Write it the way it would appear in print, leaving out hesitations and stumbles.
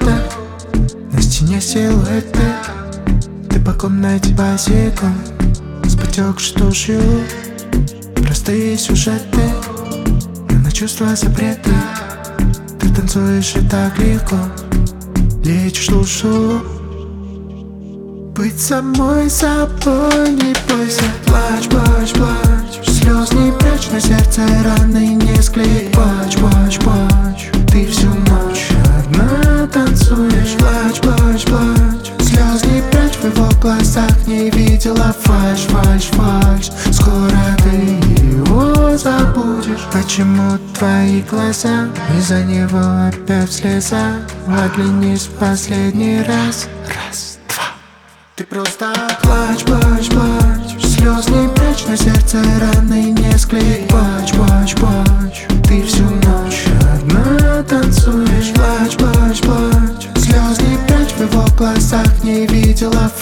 света. На стене силуэты, ты по комнате босиком, с потекшей тушью. Простые сюжеты, но на чувства запреты. Ты танцуешь и так легко, лечишь душу. Быть самой собой не бойся. Плачь, плачь, плачь, слез не прячь, на сердце раны не склей. Плачь, плачь, плачь, ты всю ночь одна танцуешь. Плачь, плачь, плачь, слез не прячь, в его глазах не видела фальшь, фальшь, фальшь. Скоро ты его забудешь. Почему твои глаза из-за него опять в слезах? Оглянись в последний раз. Раз, два. Ты просто плачь, плачь, плачь, слез не прячь, на сердце раны не склей. Плачь, плачь, плачь, ты всю ночь одна танцуешь. Плачь, плачь, плачь, слез не прячь, в его глазах не видела